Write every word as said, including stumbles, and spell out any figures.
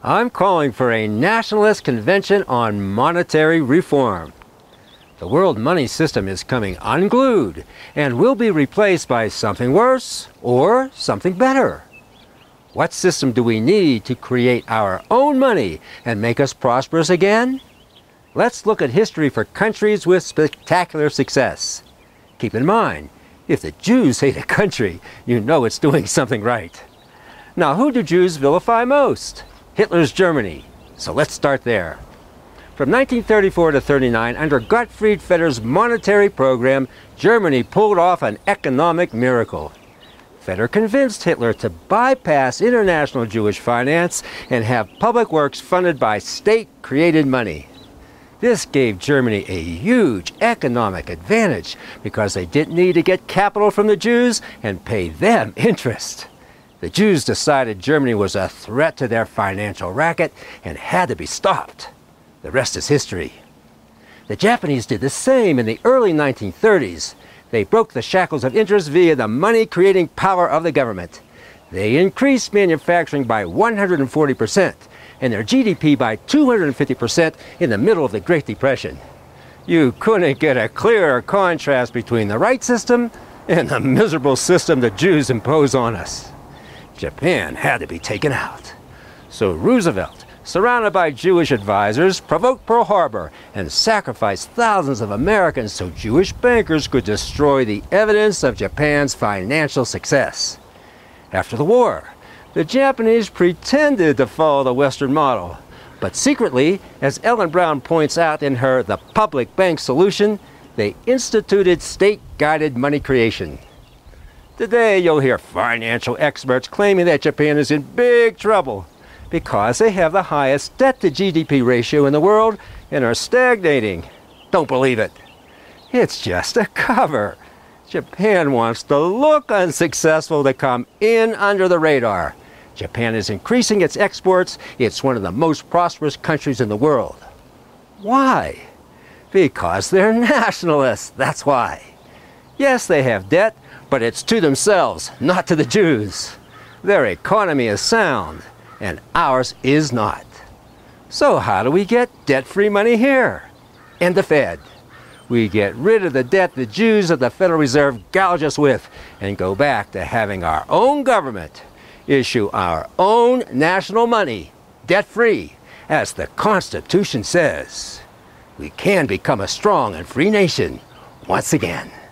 I'm calling for a nationalist convention on monetary reform. The world money system is coming unglued and will be replaced by something worse or something better. What system do we need to create our own money and make us prosperous again? Let's look at history for countries with spectacular success. Keep in mind, if the Jews hate a country, you know it's doing something right. Now, who do Jews vilify most? Hitler's Germany. So let's start there. From nineteen thirty-four to thirty-nine, under Gottfried Feder's monetary program, Germany pulled off an economic miracle. Feder convinced Hitler to bypass international Jewish finance and have public works funded by state-created money. This gave Germany a huge economic advantage because they didn't need to get capital from the Jews and pay them interest. The Jews decided Germany was a threat to their financial racket and had to be stopped. The rest is history. The Japanese did the same in the early nineteen thirties. They broke the shackles of interest via the money-creating power of the government. They increased manufacturing by one hundred forty percent and their G D P by two hundred fifty percent in the middle of the Great Depression. You couldn't get a clearer contrast between the right system and the miserable system the Jews impose on us. Japan had to be taken out. So Roosevelt, surrounded by Jewish advisors, provoked Pearl Harbor and sacrificed thousands of Americans so Jewish bankers could destroy the evidence of Japan's financial success. After the war, the Japanese pretended to follow the Western model, but secretly, as Ellen Brown points out in her The Public Bank Solution, they instituted state-guided money creation. Today, you'll hear financial experts claiming that Japan is in big trouble because they have the highest debt-to-G D P ratio in the world and are stagnating. Don't believe it. It's just a cover. Japan wants to look unsuccessful to come in under the radar. Japan is increasing its exports. It's one of the most prosperous countries in the world. Why? Because they're nationalists, that's why. Yes, they have debt, but it's to themselves, not to the Jews. Their economy is sound, and ours is not. So how do we get debt-free money here? And the Fed. We get rid of the debt the Jews of the Federal Reserve gouge us with and go back to having our own government issue our own national money, debt-free, as the Constitution says. We can become a strong and free nation once again.